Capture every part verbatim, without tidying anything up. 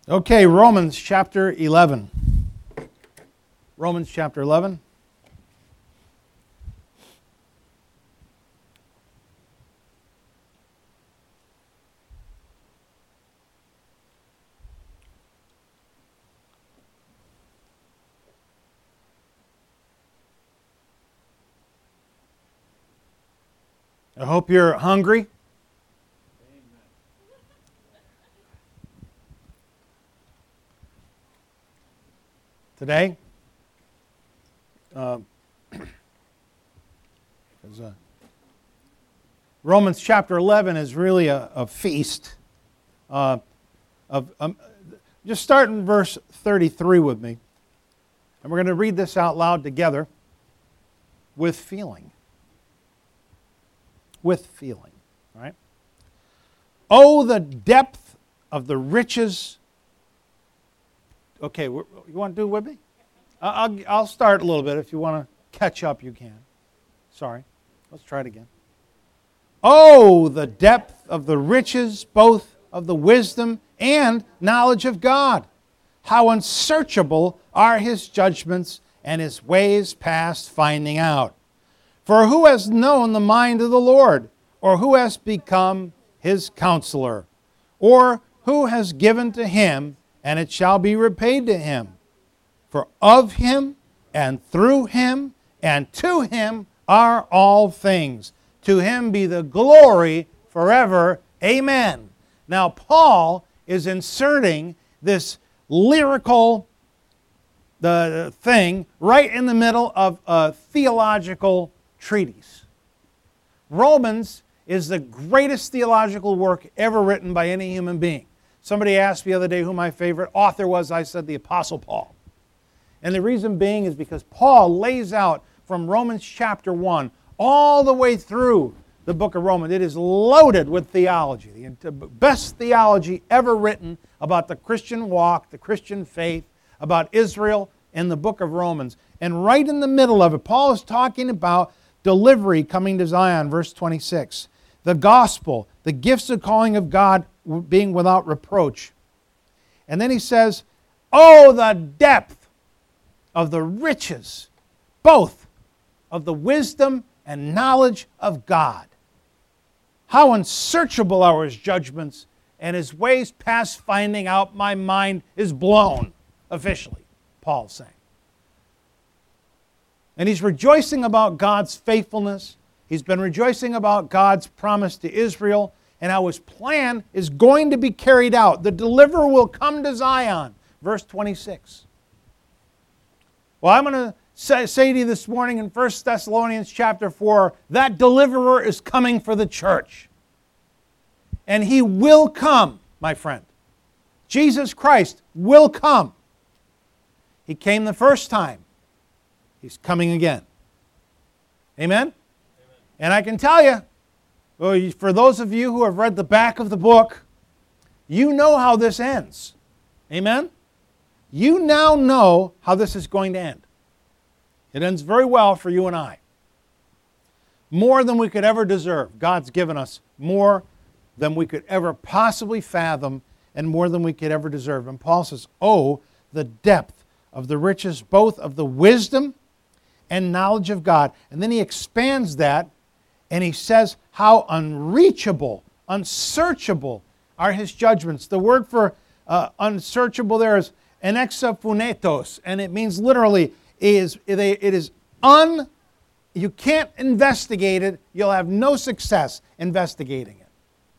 Okay, Romans chapter eleven. Romans chapter eleven. I hope you're hungry. Today, uh, uh, Romans chapter eleven is really a, a feast. Uh, of um, just start in verse thirty-three with me, and we're going to read this out loud together with feeling. With feeling, all right? Oh, the depth of the riches. Okay, you want to do it with me? I'll, I'll start a little bit. If you want to catch up, you can. Sorry. Let's try it again. Oh, the depth of the riches, both of the wisdom and knowledge of God. How unsearchable are His judgments and His ways past finding out. For who has known the mind of the Lord? Or who has become His counselor? Or who has given to Him, and it shall be repaid to him? For of Him, and through Him, and to Him are all things. To Him be the glory forever. Amen. Now, Paul is inserting this lyrical the thing right in the middle of a theological treatise. Romans is the greatest theological work ever written by any human being. Somebody asked me the other day who my favorite author was. I said the Apostle Paul. And the reason being is because Paul lays out from Romans chapter one all the way through the book of Romans. It is loaded with theology. The best theology ever written about the Christian walk, the Christian faith, about Israel in the book of Romans. And right in the middle of it, Paul is talking about delivery coming to Zion, verse twenty-six. The gospel, the gifts of calling of God being without reproach. And then he says, oh, the depth of the riches, both of the wisdom and knowledge of God. How unsearchable are His judgments, and His ways past finding out. My mind is blown, officially, Paul's saying. And he's rejoicing about God's faithfulness. He's been rejoicing about God's promise to Israel and how His plan is going to be carried out. The deliverer will come to Zion. Verse twenty-six. Well, I'm going to say, say to you this morning in First Thessalonians chapter four, that deliverer is coming for the church. And He will come, my friend. Jesus Christ will come. He came the first time. He's coming again. Amen? Amen. And I can tell you, well, for those of you who have read the back of the book, you know how this ends. Amen? You now know how this is going to end. It ends very well for you and I. More than we could ever deserve. God's given us more than we could ever possibly fathom and more than we could ever deserve. And Paul says, oh, the depth of the riches, both of the wisdom and knowledge of God. And then he expands that and he says how unreachable, unsearchable are His judgments. The word for uh, unsearchable there is enexaphunetos, and it means literally is it is un. You can't investigate it. You'll have no success investigating it.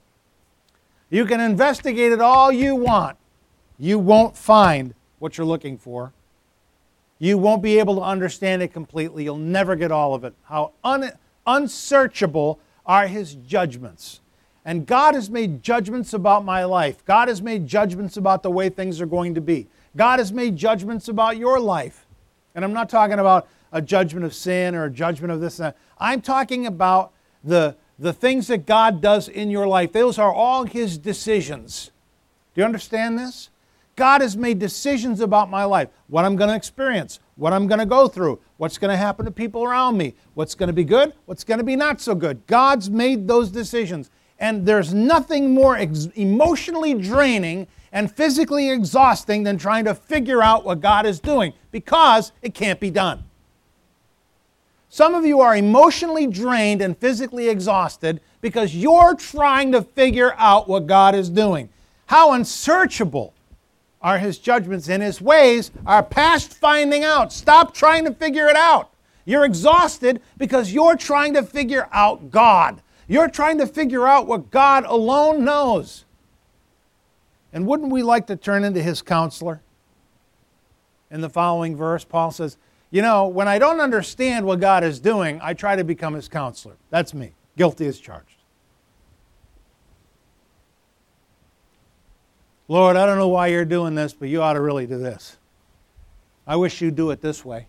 You can investigate it all you want. You won't find what you're looking for. You won't be able to understand it completely. You'll never get all of it. How un, unsearchable are His judgments. And God has made judgments about my life. God has made judgments about the way things are going to be. God has made judgments about your life. And I'm not talking about a judgment of sin or a judgment of this and that. I'm talking about the, the things that God does in your life. Those are all His decisions. Do you understand this? God has made decisions about my life, what I'm going to experience, what I'm going to go through, what's going to happen to people around me, what's going to be good, what's going to be not so good. God's made those decisions. And there's nothing more ex- emotionally draining and physically exhausting than trying to figure out what God is doing, because it can't be done. Some of you are emotionally drained and physically exhausted because you're trying to figure out what God is doing. How unsearchable are His judgments, and His ways are past finding out. Stop trying to figure it out. You're exhausted because you're trying to figure out God. You're trying to figure out what God alone knows. And wouldn't we like to turn into His counselor? In the following verse, Paul says, you know, when I don't understand what God is doing, I try to become His counselor. That's me, guilty as charged. Lord, I don't know why you're doing this, but you ought to really do this. I wish you'd do it this way.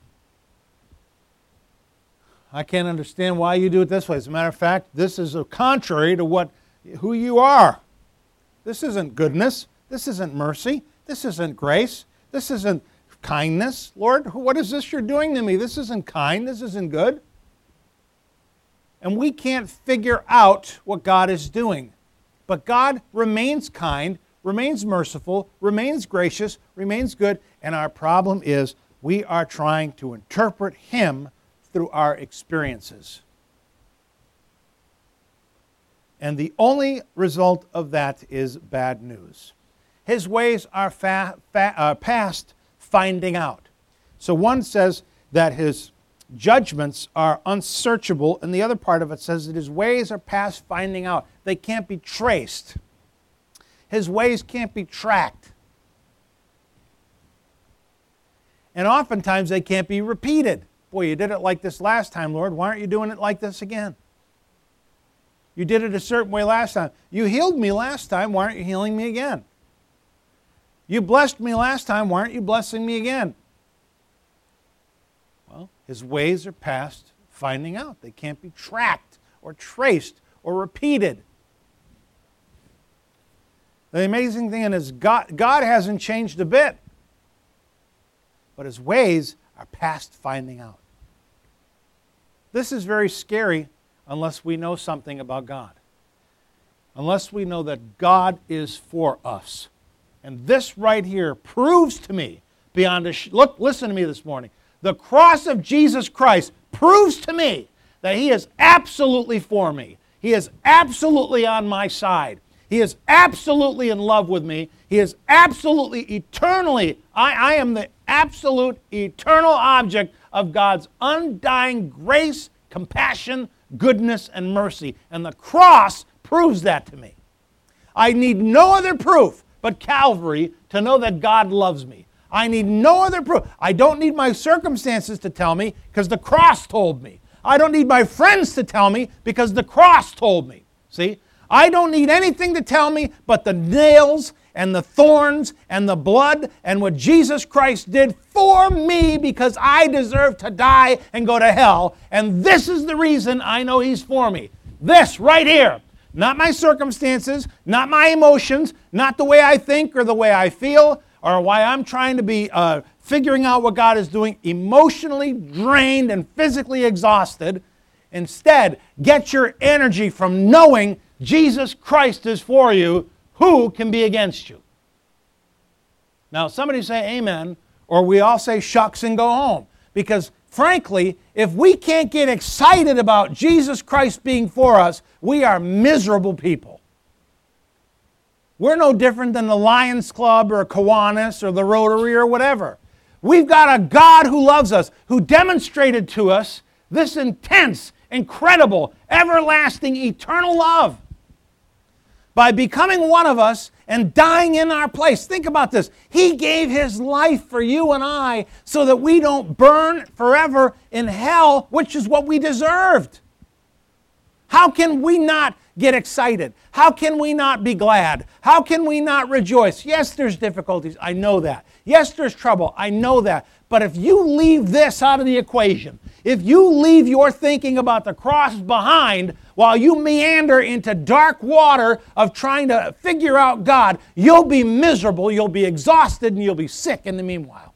I can't understand why you do it this way. As a matter of fact, this is contrary to what who you are. This isn't goodness. This isn't mercy. This isn't grace. This isn't kindness. Lord, what is this you're doing to me? This isn't kind. This isn't good. And we can't figure out what God is doing. But God remains kind, remains merciful, remains gracious, remains good. And our problem is we are trying to interpret Him through our experiences. And the only result of that is bad news. His ways are fa- fa- uh, past finding out. So one says that His judgments are unsearchable, and the other part of it says that His ways are past finding out. They can't be traced. His ways can't be tracked. And oftentimes they can't be repeated. Boy, you did it like this last time, Lord. Why aren't you doing it like this again? You did it a certain way last time. You healed me last time. Why aren't you healing me again? You blessed me last time. Why aren't you blessing me again? Well, His ways are past finding out. They can't be tracked or traced or repeated. The amazing thing is God, God hasn't changed a bit, but His ways are past finding out. This is very scary unless we know something about God. Unless we know that God is for us. And this right here proves to me beyond a... Sh- look, listen to me this morning. The cross of Jesus Christ proves to me that He is absolutely for me. He is absolutely on my side. He is absolutely in love with me. He is absolutely, eternally, I, I am the absolute, eternal object of God's undying grace, compassion, goodness, and mercy. And the cross proves that to me. I need no other proof but Calvary to know that God loves me. I need no other proof. I don't need my circumstances to tell me because the cross told me. I don't need my friends to tell me because the cross told me. See? I don't need anything to tell me but the nails and the thorns and the blood and what Jesus Christ did for me because I deserve to die and go to hell. And this is the reason I know He's for me. This right here. Not my circumstances, not my emotions, not the way I think or the way I feel or why I'm trying to be uh, figuring out what God is doing, emotionally drained and physically exhausted. Instead, get your energy from knowing Jesus Christ is for you. Who can be against you? Now, somebody say amen, or we all say shucks and go home. Because frankly, if we can't get excited about Jesus Christ being for us, we are miserable people. We're no different than the Lions Club or Kiwanis or the Rotary or whatever. We've got a God who loves us, who demonstrated to us this intense, incredible, everlasting, eternal love by becoming one of us and dying in our place. Think about this. He gave His life for you and I so that we don't burn forever in hell, which is what we deserved. How can we not get excited? How can we not be glad? How can we not rejoice? Yes, there's difficulties. I know that. Yes, there's trouble. I know that. But if you leave this out of the equation, if you leave your thinking about the cross behind while you meander into dark water of trying to figure out God, you'll be miserable, you'll be exhausted, and you'll be sick in the meanwhile.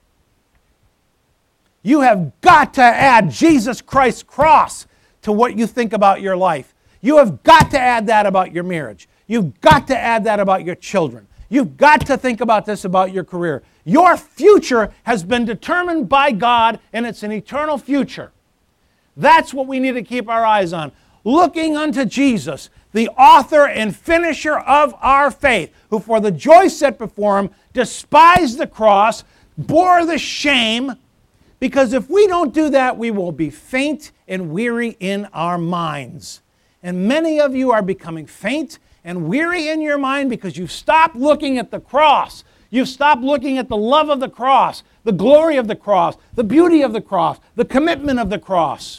You have got to add Jesus Christ's cross to what you think about your life. You have got to add that about your marriage. You've got to add that about your children. You've got to think about this about your career. Your future has been determined by God, and it's an eternal future. That's what we need to keep our eyes on. Looking unto Jesus, the author and finisher of our faith, who for the joy set before him despised the cross, bore the shame, because if we don't do that, we will be faint and weary in our minds. And many of you are becoming faint and weary in your mind because you've stopped looking at the cross. You've stopped looking at the love of the cross, the glory of the cross, the beauty of the cross, the commitment of the cross.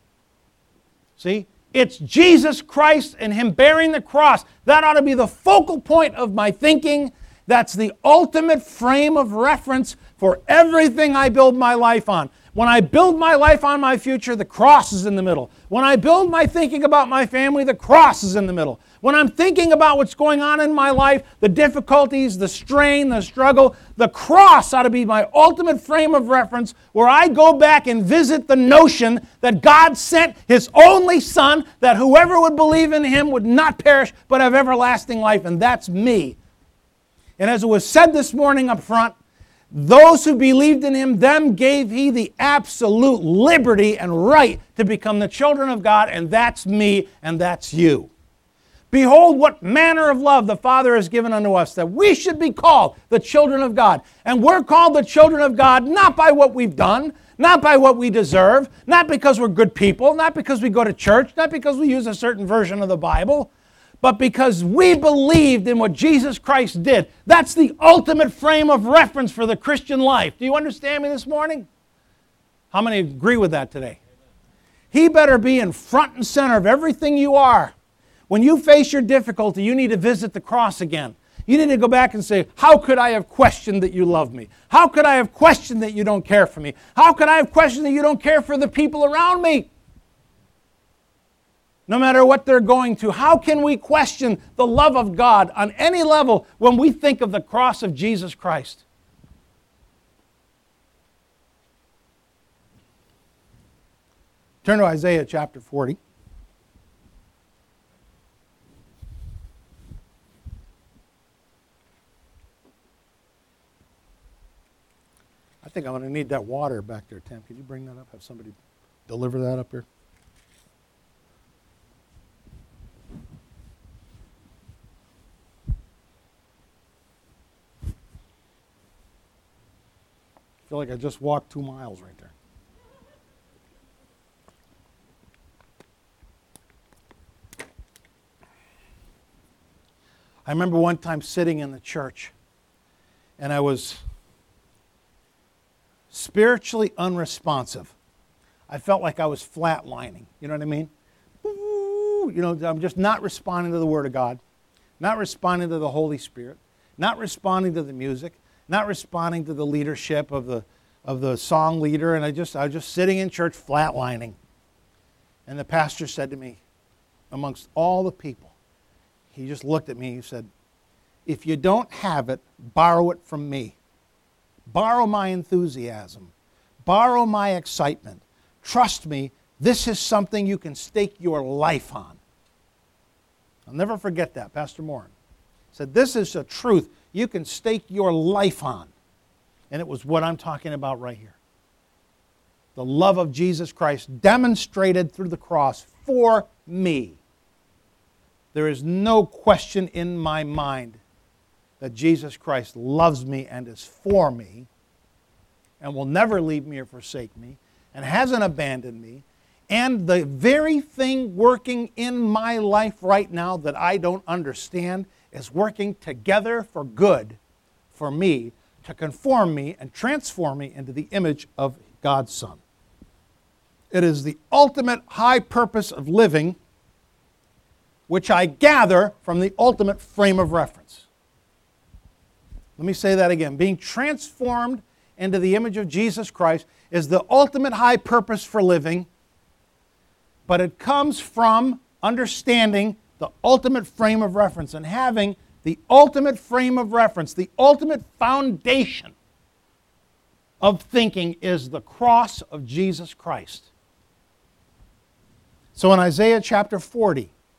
See? It's Jesus Christ and Him bearing the cross. That ought to be the focal point of my thinking. That's the ultimate frame of reference for everything I build my life on. When I build my life on my future, the cross is in the middle. When I build my thinking about my family, the cross is in the middle. When I'm thinking about what's going on in my life, the difficulties, the strain, the struggle, the cross ought to be my ultimate frame of reference where I go back and visit the notion that God sent His only Son, that whoever would believe in Him would not perish but have everlasting life, and that's me. And as it was said this morning up front, those who believed in Him, them gave He the absolute liberty and right to become the children of God, and that's me and that's you. Behold what manner of love the Father has given unto us, that we should be called the children of God. And we're called the children of God not by what we've done, not by what we deserve, not because we're good people, not because we go to church, not because we use a certain version of the Bible, but because we believed in what Jesus Christ did. That's the ultimate frame of reference for the Christian life. Do you understand me this morning? How many agree with that today? He better be in front and center of everything you are. When you face your difficulty, you need to visit the cross again. You need to go back and say, how could I have questioned that you love me? How could I have questioned that you don't care for me? How could I have questioned that you don't care for the people around me? No matter what they're going to, how can we question the love of God on any level when we think of the cross of Jesus Christ? Turn to Isaiah chapter forty. I think I'm going to need that water back there, Tim. Could you bring that up? Have somebody deliver that up here? I feel like I just walked two miles right there. I remember one time sitting in the church, and I was spiritually unresponsive. I felt like I was flatlining. You know what I mean? Ooh, you know, I'm just not responding to the Word of God, not responding to the Holy Spirit, not responding to the music, not responding to the leadership of the of the song leader, and I just I was just sitting in church flatlining. And the pastor said to me, amongst all the people, he just looked at me, he said, if you don't have it, borrow it from me. Borrow my enthusiasm. Borrow my excitement. Trust me, this is something you can stake your life on. I'll never forget that, Pastor Morin said, this is a truth you can stake your life on. And it was what I'm talking about right here. The love of Jesus Christ demonstrated through the cross for me. There is no question in my mind that Jesus Christ loves me and is for me and will never leave me or forsake me and hasn't abandoned me. And the very thing working in my life right now that I don't understand is working together for good for me to conform me and transform me into the image of God's Son. It is the ultimate high purpose of living, which I gather from the ultimate frame of reference. Let me say that again. Being transformed into the image of Jesus Christ is the ultimate high purpose for living, but it comes from understanding the ultimate frame of reference and having the ultimate frame of reference, the ultimate foundation of thinking is the cross of Jesus Christ. So in Isaiah chapter forty,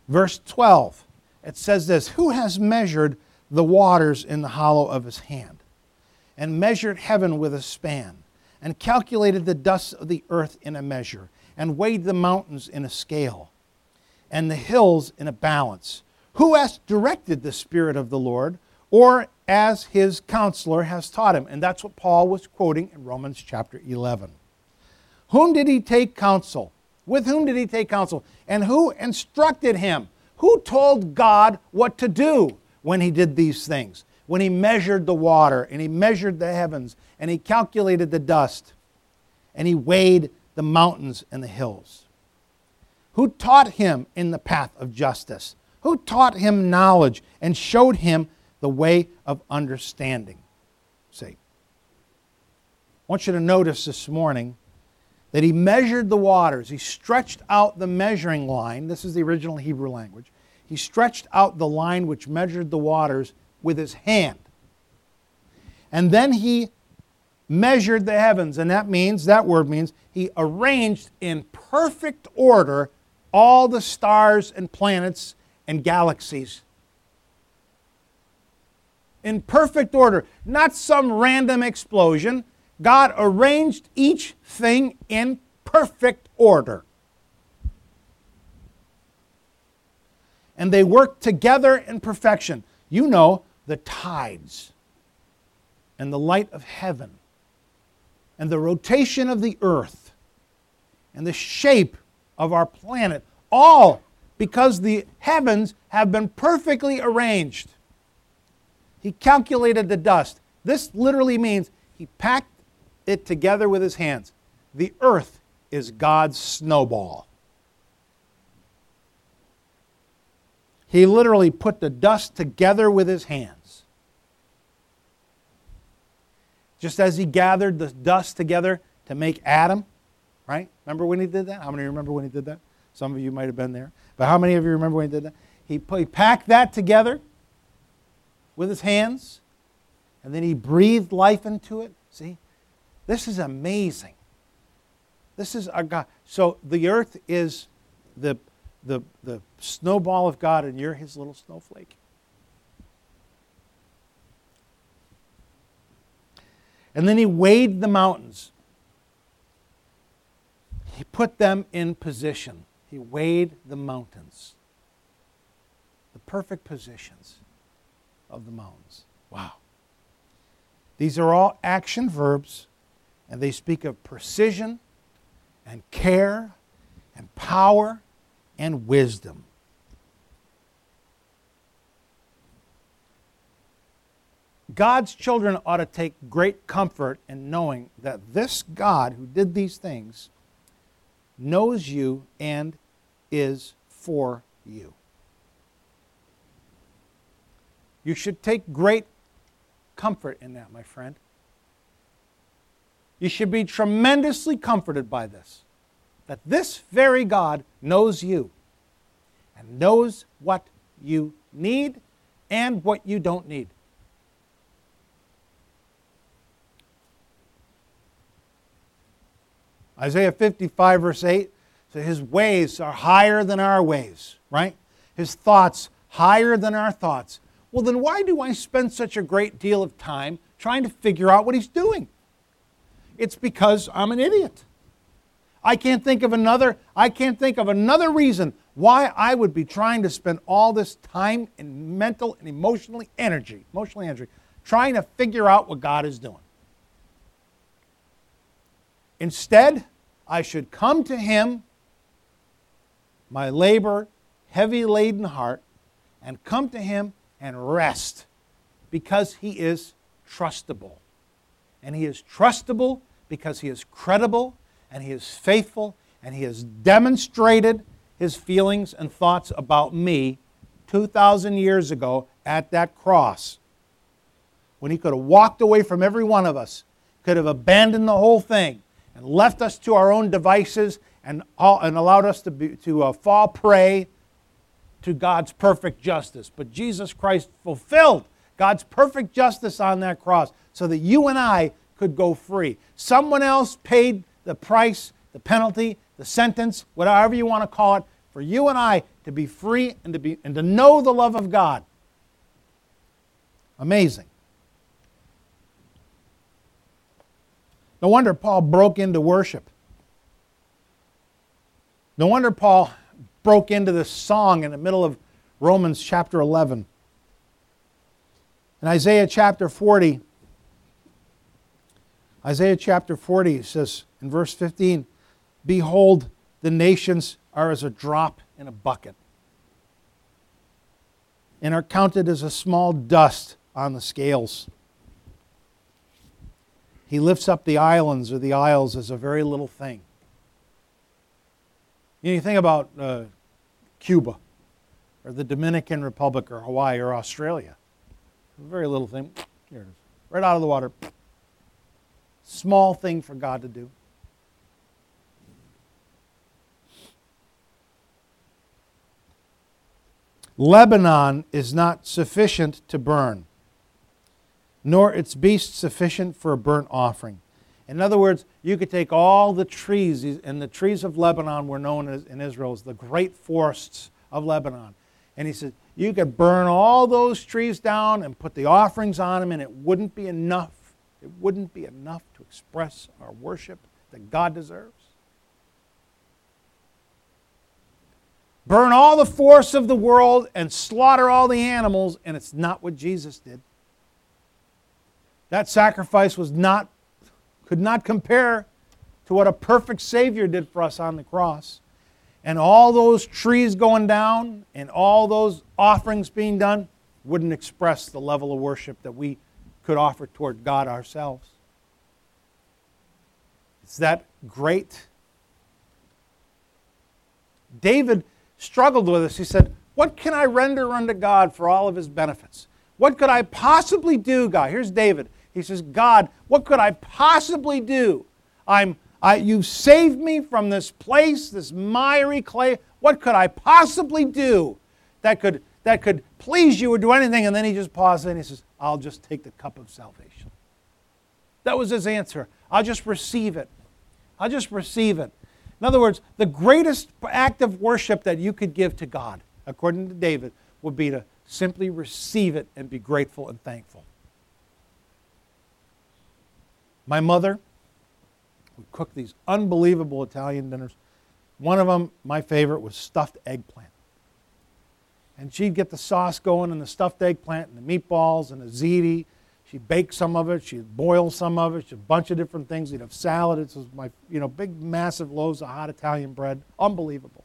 Verse twelve, it says this, who has measured the waters in the hollow of his hand, and measured heaven with a span, and calculated the dust of the earth in a measure, and weighed the mountains in a scale, and the hills in a balance? Who has directed the Spirit of the Lord, or as his counselor has taught him? And that's what Paul was quoting in Romans chapter eleven. Whom did he take counsel? With whom did he take counsel? And who instructed him? Who told God what to do when he did these things? When he measured the water, and he measured the heavens, and he calculated the dust, and he weighed the mountains and the hills? Who taught him in the path of justice? Who taught him knowledge and showed him the way of understanding? See, I want you to notice this morning that he measured the waters. He stretched out the measuring line. This is the original Hebrew language. He stretched out the line which measured the waters with his hand. And then he measured the heavens, and that means, that word means, he arranged in perfect order all the stars and planets and galaxies. In perfect order, not some random explosion. God arranged each thing in perfect order. And they work together in perfection. You know, the tides and the light of heaven and the rotation of the earth and the shape of our planet, all because the heavens have been perfectly arranged. He calculated the dust. This literally means he packed it together with his hands. The earth is God's snowball. He literally put the dust together with his hands. Just as he gathered the dust together to make Adam, right? Remember when he did that? How many remember when he did that? Some of you might have been there. But how many of you remember when he did that? He, put, he packed that together with his hands, and then he breathed life into it. See? This is amazing. This is our God. So the earth is the, the, the snowball of God, and you're his little snowflake. And then he weighed the mountains. He put them in position. He weighed the mountains. The perfect positions of the mountains. Wow. These are all action verbs, and they speak of precision and care and power and wisdom. God's children ought to take great comfort in knowing that this God who did these things knows you and is for you. You should take great comfort in that, my friend. You should be tremendously comforted by this, that this very God knows you and knows what you need and what you don't need. Isaiah fifty-five, verse eight, says his ways are higher than our ways, right? His thoughts higher than our thoughts. Well, then why do I spend such a great deal of time trying to figure out what he's doing? It's because I'm an idiot. I can't think of another, I can't think of another reason why I would be trying to spend all this time and mental and emotionally energy, emotionally energy, trying to figure out what God is doing. Instead, I should come to him, my labor, heavy-laden heart, and come to him and rest because he is trustable. And he is trustable because he is credible and he is faithful and he has demonstrated his feelings and thoughts about me two thousand years ago at that cross when he could have walked away from every one of us, could have abandoned the whole thing and left us to our own devices and, all, and allowed us to, be, to uh, fall prey to God's perfect justice. But Jesus Christ fulfilled God's perfect justice on that cross so that you and I could go free. Someone else paid the price, the penalty, the sentence, whatever you want to call it, for you and I to be free, and to be and to know the love of God. Amazing. No wonder Paul broke into worship. No wonder Paul broke into this song in the middle of Romans chapter eleven. In Isaiah chapter forty, Isaiah chapter forty says in verse fifteen, "Behold, the nations are as a drop in a bucket, and are counted as a small dust on the scales. He lifts up the islands or the isles as a very little thing." You know, you think about uh, Cuba, or the Dominican Republic, or Hawaii, or Australia. A very little thing. Here it is. Right out of the water. Small thing for God to do. Lebanon is not sufficient to burn, nor its beasts sufficient for a burnt offering. In other words, you could take all the trees, and the trees of Lebanon were known as, in Israel as the great forests of Lebanon. And he said, you could burn all those trees down and put the offerings on them, and it wouldn't be enough. It wouldn't be enough to express our worship that God deserves. Burn all the forests of the world and slaughter all the animals, and it's not what Jesus did. That sacrifice was not, could not compare to what a perfect Savior did for us on the cross. And all those trees going down and all those offerings being done wouldn't express the level of worship that we could offer toward God ourselves. It's that great. David struggled with this. He said, what can I render unto God for all of His benefits? What could I possibly do, God? Here's David. He says, God, what could I possibly do? I'm, I, you've saved me from this place, this miry clay. What could I possibly do that could, that could please you or do anything? And then he just pauses and he says, I'll just take the cup of salvation. That was his answer. I'll just receive it. I'll just receive it. In other words, the greatest act of worship that you could give to God, according to David, would be to simply receive it and be grateful and thankful. My mother would cook these unbelievable Italian dinners. One of them, my favorite, was stuffed eggplant. And she'd get the sauce going and the stuffed eggplant and the meatballs and the ziti. She'd bake some of it. She'd boil some of it. She'd a bunch of different things. She'd have salad. It was my, you know, big, massive loaves of hot Italian bread. Unbelievable.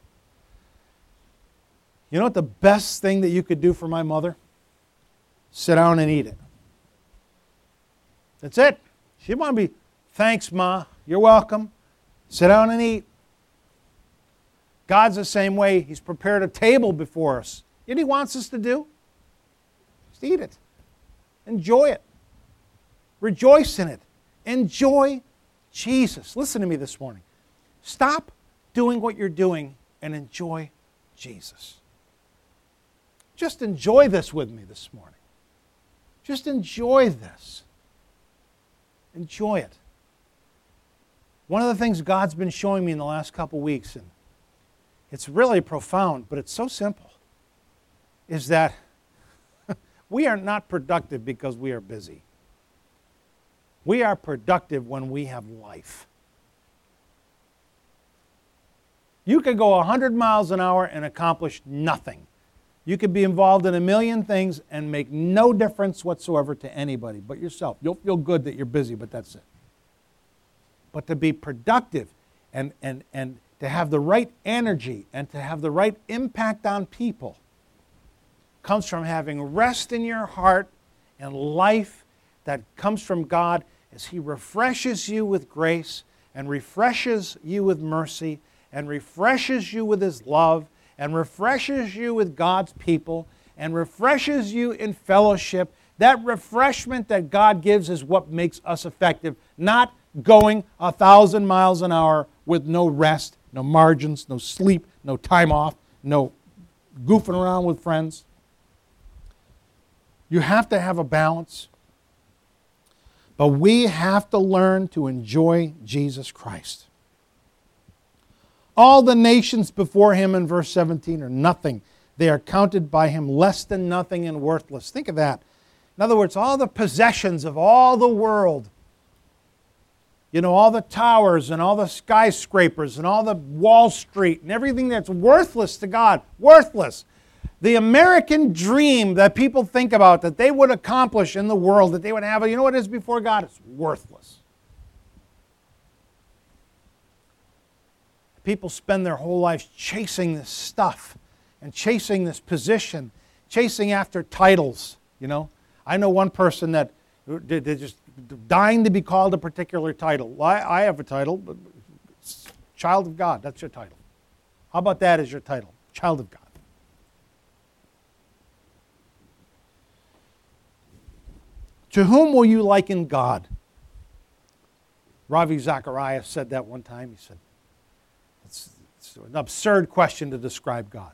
You know what the best thing that you could do for my mother? Sit down and eat it. That's it. She didn't want to be, thanks, Ma. You're welcome. Sit down and eat. God's the same way. He's prepared a table before us. You know what He wants us to do? Just eat it. Enjoy it. Rejoice in it. Enjoy Jesus. Listen to me this morning. Stop doing what you're doing and enjoy Jesus. Just enjoy this with me this morning. Just enjoy this. Enjoy it. One of the things God's been showing me in the last couple weeks, and it's really profound, but it's so simple, is that we are not productive because we are busy. We are productive when we have life. You could go one hundred miles an hour and accomplish nothing. You could be involved in a million things and make no difference whatsoever to anybody but yourself. You'll feel good that you're busy, but that's it. But to be productive and, and, and to have the right energy and to have the right impact on people comes from having rest in your heart and life that comes from God as He refreshes you with grace and refreshes you with mercy and refreshes you with His love and refreshes you with God's people and refreshes you in fellowship. That refreshment that God gives is what makes us effective, not going a thousand miles an hour with no rest, no margins, no sleep, no time off, no goofing around with friends. You have to have a balance. But we have to learn to enjoy Jesus Christ. All the nations before him in verse seventeen are nothing. They are counted by him less than nothing and worthless. Think of that. In other words, all the possessions of all the world, you know, all the towers and all the skyscrapers and all the Wall Street and everything that's worthless to God, worthless. The American dream that people think about, that they would accomplish in the world, that they would have, you know what it is before God? It's worthless. People spend their whole lives chasing this stuff and chasing this position, chasing after titles, you know. I know one person that they're just dying to be called a particular title. Well, I, I have a title, but child of God, that's your title. How about that as your title? Child of God. To whom will you liken God? Ravi Zacharias said that one time. He said, it's, it's an absurd question to describe God.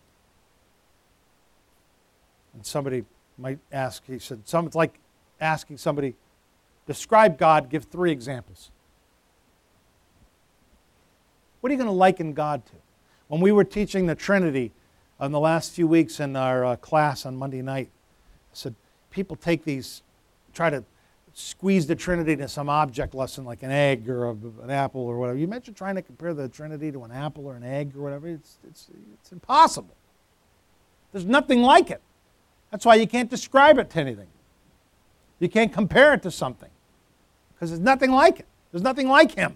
And somebody might ask, he said, some, it's like asking somebody, describe God, give three examples. What are you going to liken God to? When we were teaching the Trinity in the last few weeks in our uh, class on Monday night, I said, people take these, try to squeeze the Trinity into some object lesson like an egg or a, an apple or whatever. You mentioned trying to compare the Trinity to an apple or an egg or whatever. It's, it's, it's impossible. There's nothing like it. That's why you can't describe it to anything. You can't compare it to something because there's nothing like it. There's nothing like him.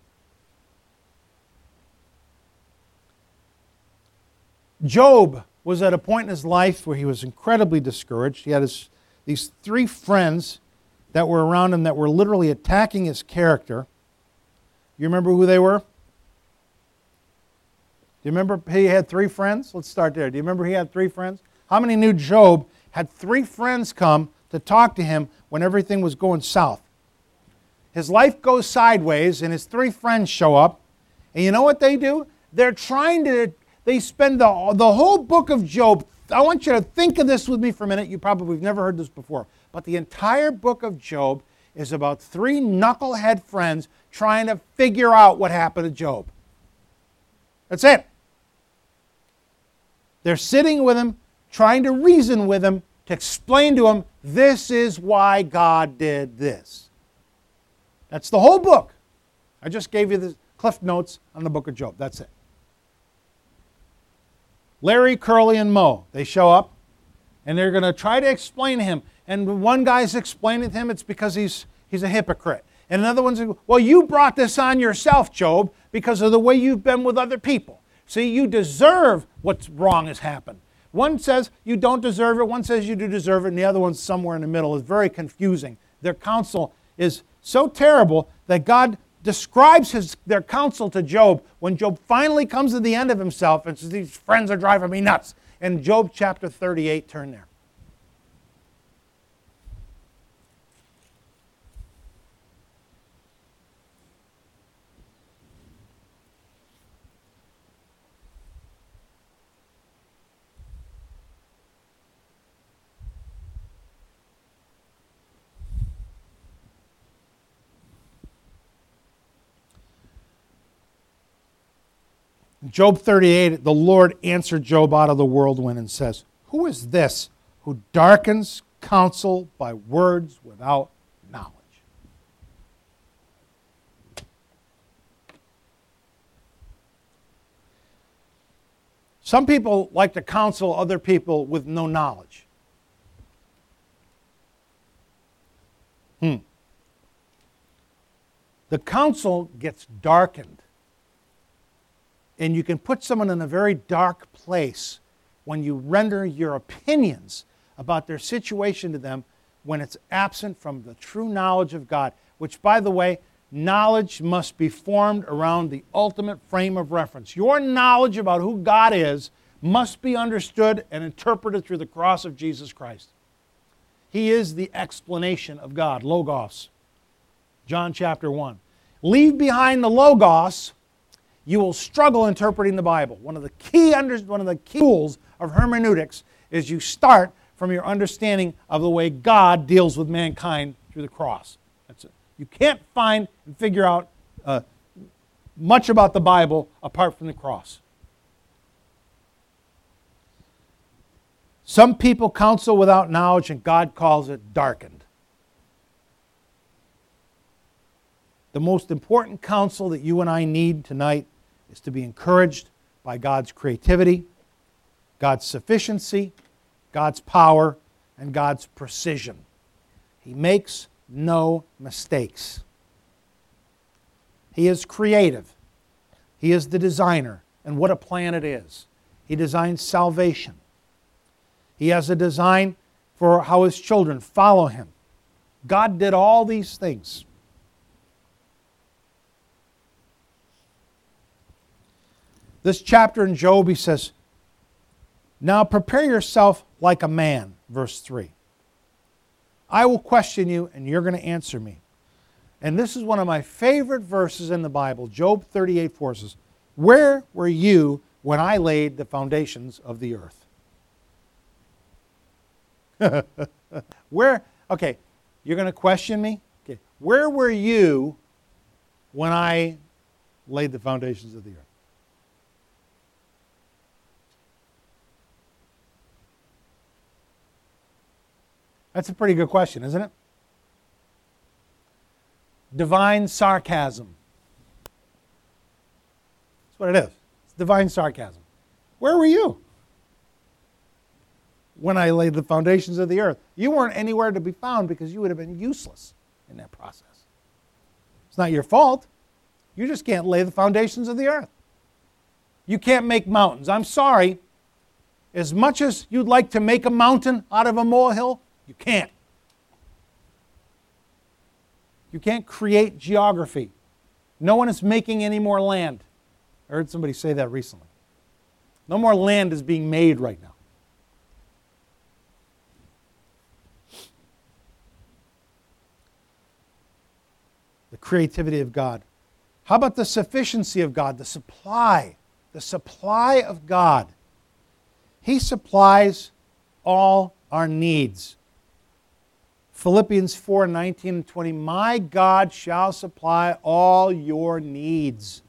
Job was at a point in his life where he was incredibly discouraged. He had his, these three friends that were around him that were literally attacking his character. You remember who they were? Do you remember he had three friends? Let's start there. Do you remember he had three friends? How many knew Job had three friends come to talk to him when everything was going south? His life goes sideways and his three friends show up. And you know what they do? They're trying to, they spend the, the whole book of Job. I want you to think of this with me for a minute. You probably have never heard this before. But the entire book of Job is about three knucklehead friends trying to figure out what happened to Job. That's it. They're sitting with him, trying to reason with him, to explain to him, this is why God did this. That's the whole book. I just gave you the Cliff Notes on the book of Job. That's it. Larry, Curly, and Moe, they show up, and they're going to try to explain to him. And one guy's explaining to him it's because he's, he's a hypocrite. And another one's, well, you brought this on yourself, Job, because of the way you've been with other people. See, you deserve what's wrong has happened. One says you don't deserve it, one says you do deserve it, and the other one's somewhere in the middle. It's very confusing. Their counsel is so terrible that God describes his, their counsel to Job when Job finally comes to the end of himself and says, these friends are driving me nuts. In Job chapter thirty-eight, turn there. Job thirty-eight, the Lord answered Job out of the whirlwind and says, who is this who darkens counsel by words without knowledge? Some people like to counsel other people with no knowledge. Hmm. The counsel gets darkened. And you can put someone in a very dark place when you render your opinions about their situation to them when it's absent from the true knowledge of God, which, by the way, knowledge must be formed around the ultimate frame of reference. Your knowledge about who God is must be understood and interpreted through the cross of Jesus Christ. He is the explanation of God, Logos. John chapter one. Leave behind the Logos, you will struggle interpreting the Bible. One of the key under, one of the key tools of hermeneutics is you start from your understanding of the way God deals with mankind through the cross. That's it. You can't find and figure out uh, much about the Bible apart from the cross. Some people counsel without knowledge, and God calls it darkened. The most important counsel that you and I need tonight is to be encouraged by God's creativity, God's sufficiency, God's power, and God's precision. He makes no mistakes. He is creative. He is the designer. And what a plan it is. He designs salvation. He has a design for how His children follow Him. God did all these things. This chapter in Job, he says, now prepare yourself like a man, verse three. I will question you, and you're going to answer me. And this is one of my favorite verses in the Bible. Job thirty-eight four says, where were you when I laid the foundations of the earth? Where, okay, you're going to question me? Okay, where were you when I laid the foundations of the earth? That's a pretty good question, isn't it? Divine sarcasm. That's what it is. It's divine sarcasm. Where were you when I laid the foundations of the earth? You weren't anywhere to be found because you would have been useless in that process. It's not your fault. You just can't lay the foundations of the earth. You can't make mountains. I'm sorry. As much as you'd like to make a mountain out of a molehill, you can't. You can't create geography. No one is making any more land. I heard somebody say that recently. No more land is being made right now. The creativity of God. How about the sufficiency of God? The supply. The supply of God. He supplies all our needs. Philippians four nineteen and twenty, my God shall supply all your needs.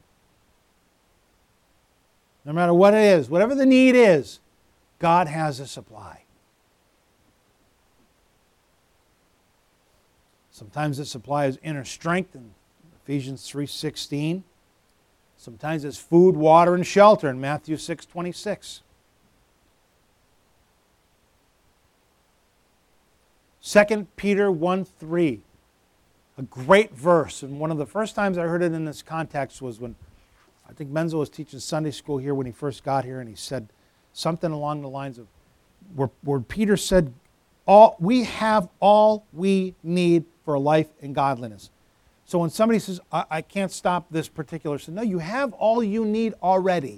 No matter what it is, whatever the need is, God has a supply. Sometimes the supply is inner strength in Ephesians three sixteen. Sometimes it's food, water, and shelter in Matthew six twenty-six. Second Peter one three, a great verse, and one of the first times I heard it in this context was when I think Menzel was teaching Sunday school here when he first got here, and he said something along the lines of where, where Peter said, "All we have all we need for a life in godliness." So when somebody says, I, I can't stop this particular sin, no, you have all you need already.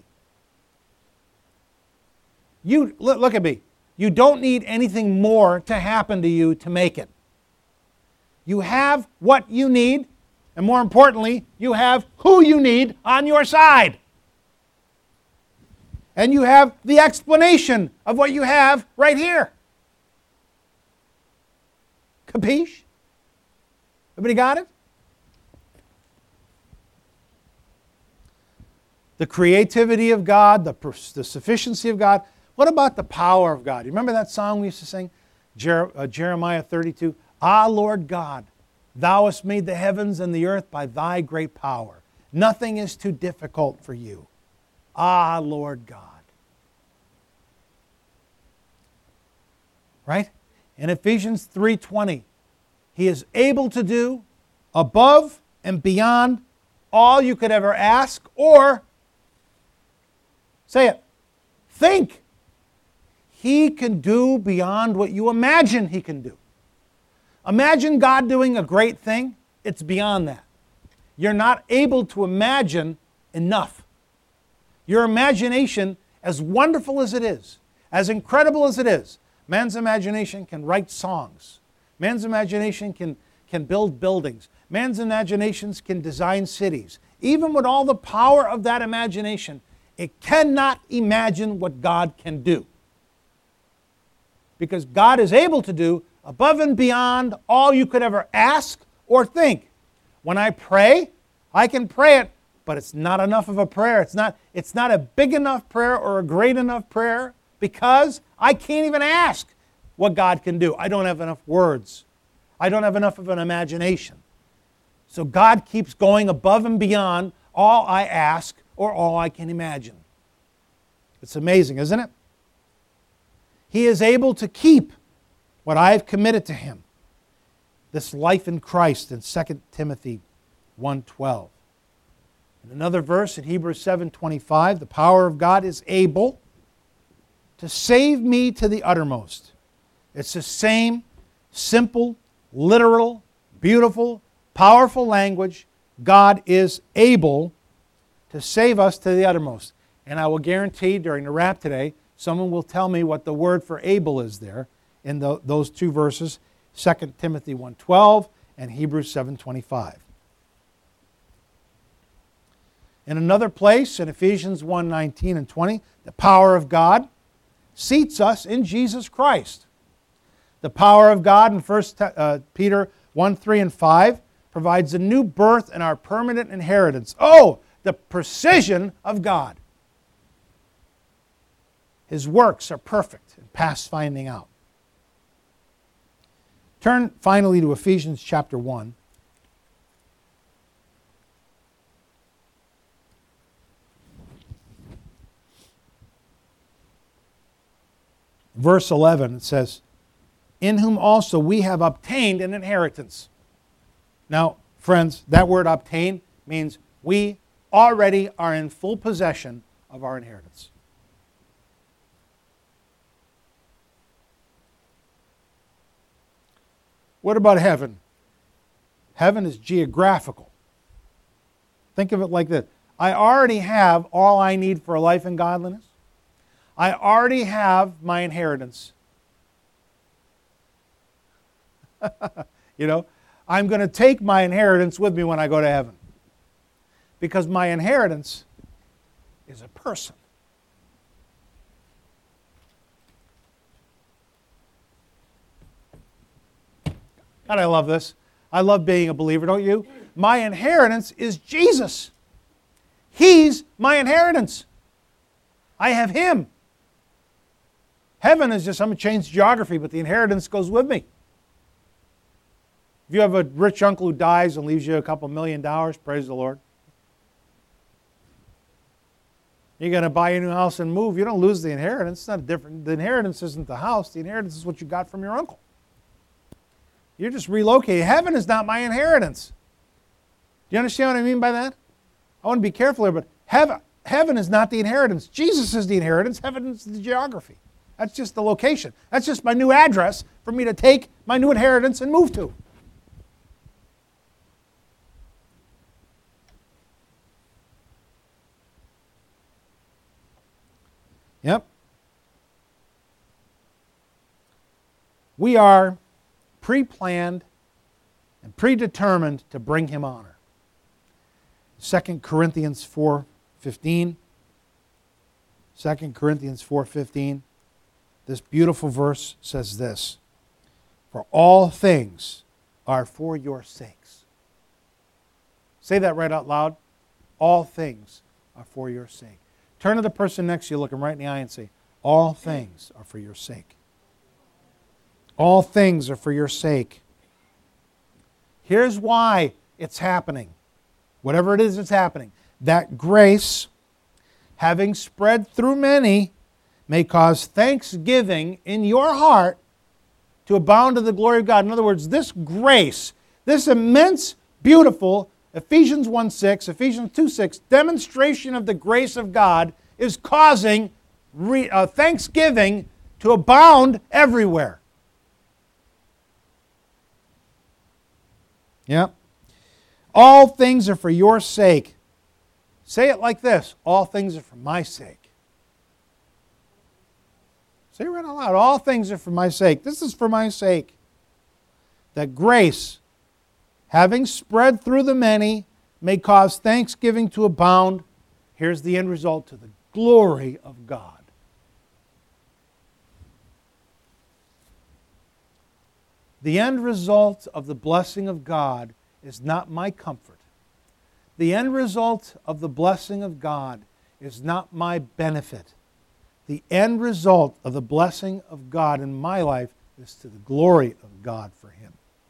You look, look at me. You don't need anything more to happen to you to make it. You have what you need, and more importantly, you have who you need on your side. And you have the explanation of what you have right here. Capiche? Everybody got it? The creativity of God, the, the sufficiency of God. What about the power of God? You remember that song we used to sing? Jer- uh, Jeremiah thirty-two. Ah, Lord God, Thou hast made the heavens and the earth by Thy great power. Nothing is too difficult for You. Ah, Lord God. Right? In Ephesians three twenty, He is able to do above and beyond all you could ever ask or, say it, think. He can do beyond what you imagine He can do. Imagine God doing a great thing. It's beyond that. You're not able to imagine enough. Your imagination, as wonderful as it is, as incredible as it is, man's imagination can write songs. Man's imagination can, can build buildings. Man's imaginations can design cities. Even with all the power of that imagination, it cannot imagine what God can do. Because God is able to do above and beyond all you could ever ask or think. When I pray, I can pray it but it's not enough of a prayer. It's not, it's not a big enough prayer or a great enough prayer because I can't even ask what God can do. I don't have enough words. I don't have enough of an imagination. So God keeps going above and beyond all I ask or all I can imagine. It's amazing, isn't it? He is able to keep what I have committed to Him. This life in Christ in Second Timothy one twelve. In another verse in Hebrews seven twenty-five, the power of God is able to save me to the uttermost. It's the same simple, literal, beautiful, powerful language. God is able to save us to the uttermost. And I will guarantee during the wrap today, someone will tell me what the word for able is there in the, those two verses, Second Timothy one twelve and Hebrews seven twenty-five. In another place, in Ephesians one nineteen and twenty, the power of God seats us in Jesus Christ. The power of God in First Peter one three and five provides a new birth and our permanent inheritance. Oh, the precision of God. His works are perfect and past finding out. Turn finally to Ephesians chapter one. Verse eleven, it says, in whom also we have obtained an inheritance. Now, friends, that word obtain means we already are in full possession of our inheritance. What about heaven? Heaven is geographical. Think of it like this. I already have all I need for a life in godliness. I already have my inheritance. You know, I'm going to take my inheritance with me when I go to heaven. Because my inheritance is a person. God, I love this. I love being a believer, don't you? My inheritance is Jesus. He's my inheritance. I have Him. Heaven is just, I'm going to change geography, but the inheritance goes with me. If you have a rich uncle who dies and leaves you a couple million dollars, praise the Lord. You're going to buy a new house and move. You don't lose the inheritance. It's not different. The inheritance isn't the house. The inheritance is what you got from your uncle. You're just relocating. Heaven is not my inheritance. Do you understand what I mean by that? I want to be careful here, but heaven, heaven is not the inheritance. Jesus is the inheritance. Heaven is the geography. That's just the location. That's just my new address for me to take my new inheritance and move to. Yep. We are pre-planned and predetermined to bring Him honor. Second Corinthians four fifteen. Second Corinthians four fifteen. This beautiful verse says this, for all things are for your sakes. Say that right out loud. All things are for your sake. Turn to the person next to you, look him right in the eye and say, all things are for your sake. All things are for your sake. Here's why it's happening. Whatever it is that's happening. That grace, having spread through many, may cause thanksgiving in your heart to abound to the glory of God. In other words, this grace, this immense, beautiful Ephesians one six, Ephesians two six, demonstration of the grace of God is causing re, uh, thanksgiving to abound everywhere. Yeah. All things are for your sake. Say it like this. All things are for my sake. Say it right out loud. All things are for my sake. This is for my sake. That grace, having spread through the many, may cause thanksgiving to abound. Here's the end result, to the glory of God. The end result of the blessing of God is not my comfort, The end result of the blessing of God is not my benefit. The end result of the blessing of God in my life is to the glory of God for Him.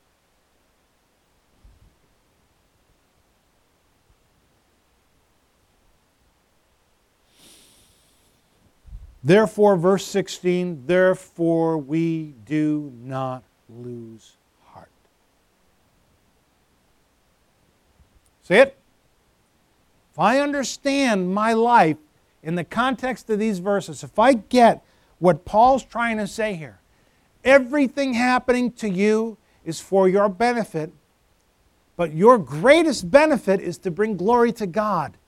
Therefore, verse sixteen, therefore we do not lose heart. See it? If I understand my life in the context of these verses, if I get what Paul's trying to say here, everything happening to you is for your benefit, but your greatest benefit is to bring glory to God.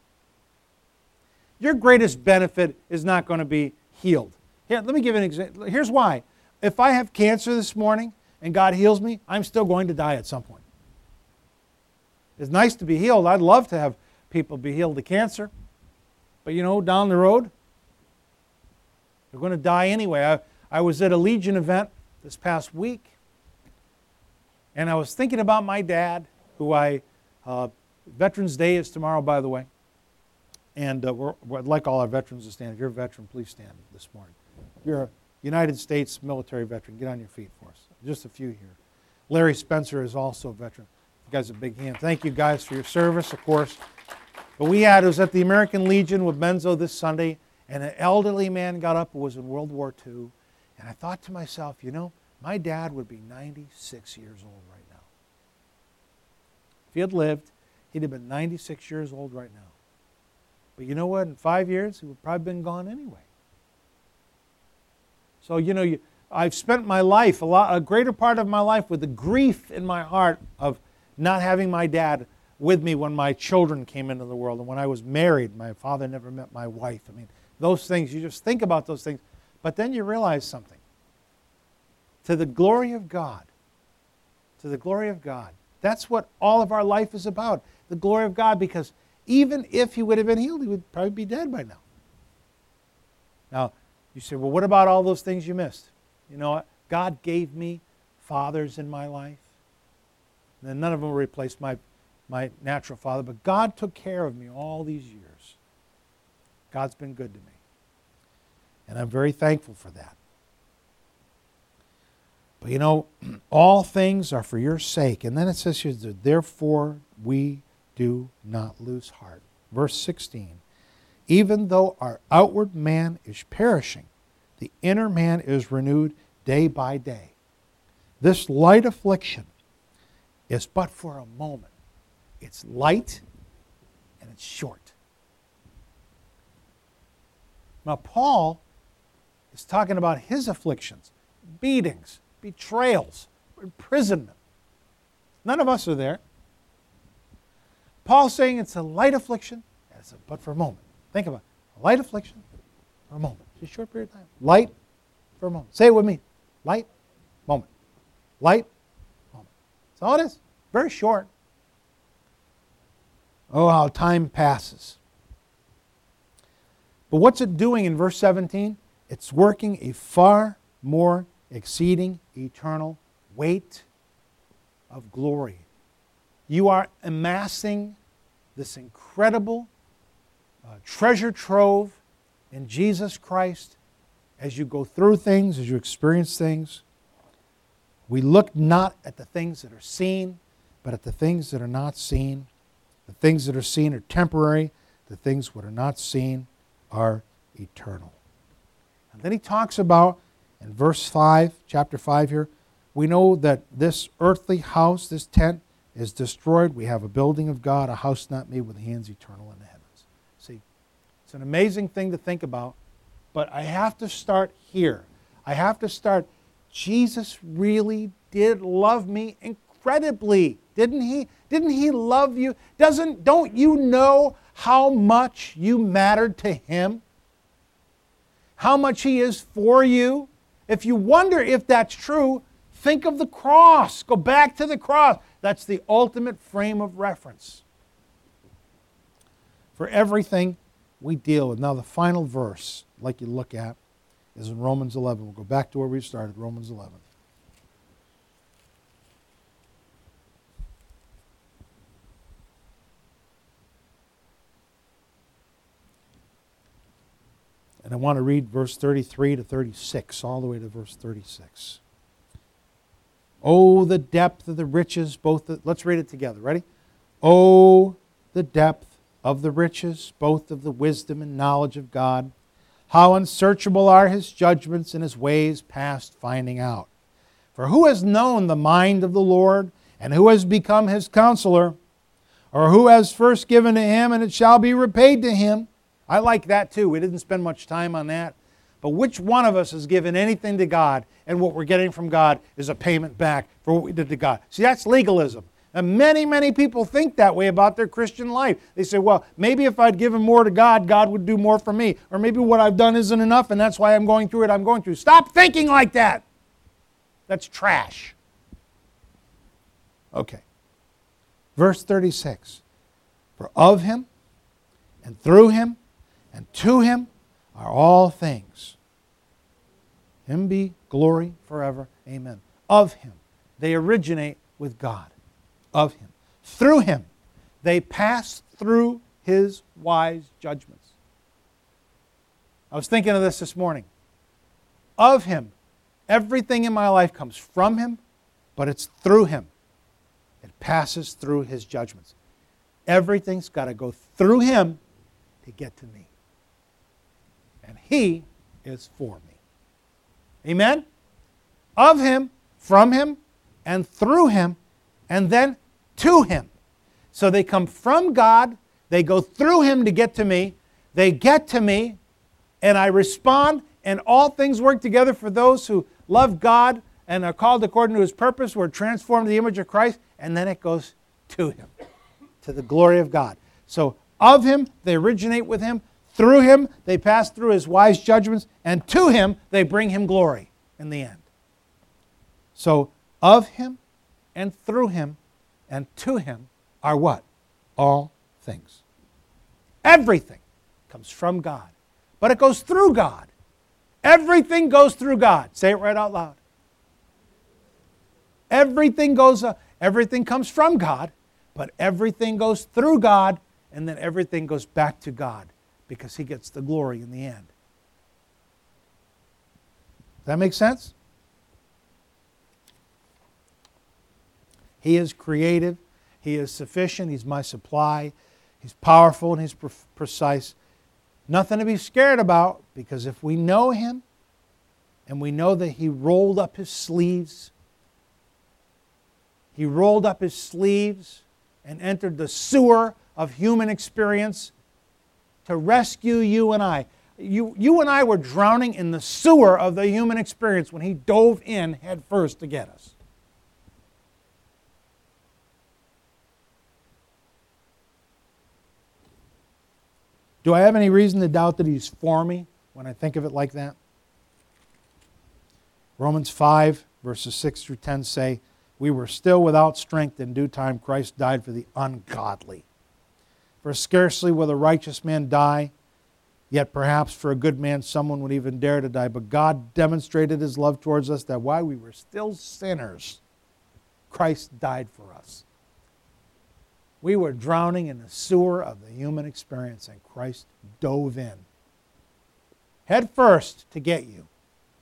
Your greatest benefit is not going to be healed. Here, let me give you an example. Here's why. If I have cancer this morning and God heals me, I'm still going to die at some point. It's nice to be healed. I'd love to have people be healed of cancer. But you know, down the road, they're going to die anyway. I, I was at a Legion event this past week, and I was thinking about my dad, who I, uh, Veterans Day is tomorrow, by the way. And uh, we're, I'd like all our veterans to stand. If you're a veteran, please stand this morning. If you're a United States military veteran, get on your feet for us. Just a few here. Larry Spencer is also a veteran. You guys, a big hand. Thank you guys for your service, of course. But we had, it was at the American Legion with Benzo this Sunday, and an elderly man got up who was in World War Two. And I thought to myself, you know, my dad would be ninety-six years old right now. If he had lived, he'd have been ninety-six years old right now. But you know what? In five years, he would have probably been gone anyway. So, you know, you, I've spent my life, a, lot, a greater part of my life, with the grief in my heart of not having my dad with me when my children came into the world. And when I was married, my father never met my wife. I mean, those things, you just think about those things. But then you realize something. To the glory of God. To the glory of God. That's what all of our life is about. The glory of God, because even if he would have been healed, he would probably be dead by now. Now, you say, well, what about all those things you missed? You know what? God gave me fathers in my life. And none of them replaced my, my natural father, but God took care of me all these years. God's been good to me. And I'm very thankful for that. But you know, all things are for your sake. And then it says here, therefore we do not lose heart. Verse sixteen, even though our outward man is perishing, the inner man is renewed day by day. This light affliction is but for a moment. It's light and it's short. Now Paul is talking about his afflictions, beatings, betrayals, imprisonment. None of us are there. Paul's saying it's a light affliction, it's a, but for a moment. Think about it. A light affliction for a moment. It's a short period of time. Light for a moment. Say it with me. Light, moment. Light, moment. That's all it is. Very short. Oh, how time passes. But what's it doing in verse seventeen? It's working a far more exceeding eternal weight of glory. You are amassing this incredible uh, treasure trove in Jesus Christ as you go through things, as you experience things. We look not at the things that are seen, but at the things that are not seen. The things that are seen are temporary. The things that are not seen are eternal. And then he talks about, in verse five, chapter five here, we know that this earthly house, this tent, is destroyed. We have a building of God, a house not made with hands, eternal in the heavens. See, it's an amazing thing to think about, but I have to start here. I have to start, Jesus really did love me incredibly, didn't he? Didn't he love you? Doesn't, don't you know how much you mattered to him? How much he is for you? If you wonder if that's true, think of the cross. Go back to the cross. That's the ultimate frame of reference for everything we deal with. Now, the final verse, I'd like you to look at, is in Romans eleven. We'll go back to where we started, Romans eleven. And I want to read verse thirty-three to thirty-six, all the way to verse thirty-six. Oh, the depth of the riches, both the, let's read it together. Ready? Oh, the depth of the riches, both of the wisdom and knowledge of God. How unsearchable are His judgments and His ways past finding out. For who has known the mind of the Lord, and who has become His counselor? Or who has first given to Him, and it shall be repaid to him? I like that too. We didn't spend much time on that. But which one of us has given anything to God, and what we're getting from God is a payment back for what we did to God? See, that's legalism. And many, many people think that way about their Christian life. They say, well, maybe if I'd given more to God, God would do more for me. Or maybe what I've done isn't enough, and that's why I'm going through it I'm going through. Stop thinking like that. That's trash. Okay. Verse thirty-six. For of Him, and through Him, and to Him are all things. Him be glory forever. Amen. Of Him. They originate with God. Of Him. Through Him. They pass through His wise judgments. I was thinking of this this morning. Of Him. Everything in my life comes from Him, but it's through Him. It passes through His judgments. Everything's got to go through Him to get to me. And He is for me. Amen? Of Him, from Him, and through Him, and then to Him. So they come from God, they go through Him to get to me, they get to me, and I respond, and all things work together for those who love God and are called according to His purpose, who are transformed to the image of Christ, and then it goes to Him, to the glory of God. So of Him, they originate with Him. Through Him, they pass through His wise judgments. And to Him, they bring Him glory in the end. So of Him, and through Him, and to Him are what? All things. Everything comes from God. But it goes through God. Everything goes through God. Say it right out loud. Everything goes, uh, everything comes from God, but everything goes through God, and then everything goes back to God because He gets the glory in the end. Does that make sense? He is creative. He is sufficient. He's my supply. He's powerful and He's pre- precise. Nothing to be scared about, because if we know Him and we know that He rolled up His sleeves, He rolled up His sleeves and entered the sewer of human experience to rescue you and I. You, you and I were drowning in the sewer of the human experience when He dove in head first to get us. Do I have any reason to doubt that He's for me when I think of it like that? Romans five, verses six through ten say, we were still without strength. In due time Christ died for the ungodly. For scarcely will a righteous man die, yet perhaps for a good man someone would even dare to die. But God demonstrated His love towards us, that while we were still sinners, Christ died for us. We were drowning in the sewer of the human experience, and Christ dove in head first to get you.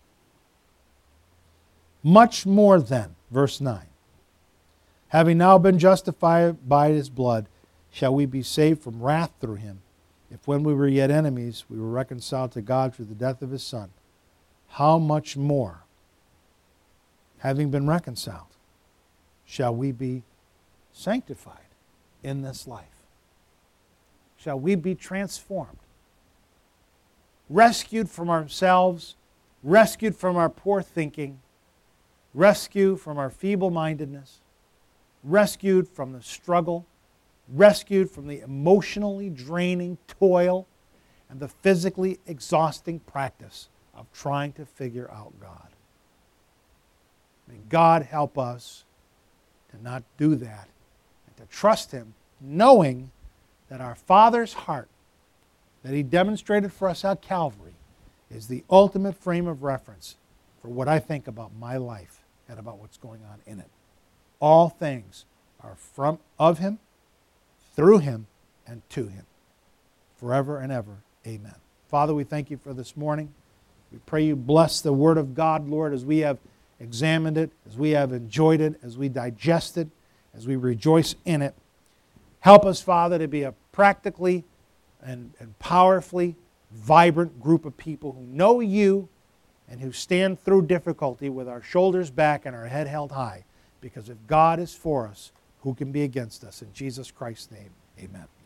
Much more then, verse nine, having now been justified by His blood, shall we be saved from wrath through Him, if when we were yet enemies, we were reconciled to God through the death of His Son. How much more, having been reconciled, shall we be sanctified in this life? Shall we be transformed? Rescued from ourselves, rescued from our poor thinking, rescued from our feeble-mindedness, rescued from the struggle, rescued from the emotionally draining toil and the physically exhausting practice of trying to figure out God. May God help us to not do that, and to trust Him, knowing that our Father's heart that He demonstrated for us at Calvary is the ultimate frame of reference for what I think about my life and about what's going on in it. All things are from of Him, through Him, and to Him. Forever and ever. Amen. Father, we thank you for this morning. We pray you bless the Word of God, Lord, as we have examined it, as we have enjoyed it, as we digest it, as we rejoice in it. Help us, Father, to be a practically and, and powerfully vibrant group of people who know you and who stand through difficulty with our shoulders back and our head held high. Because if God is for us, who can be against us? In Jesus Christ's name, amen.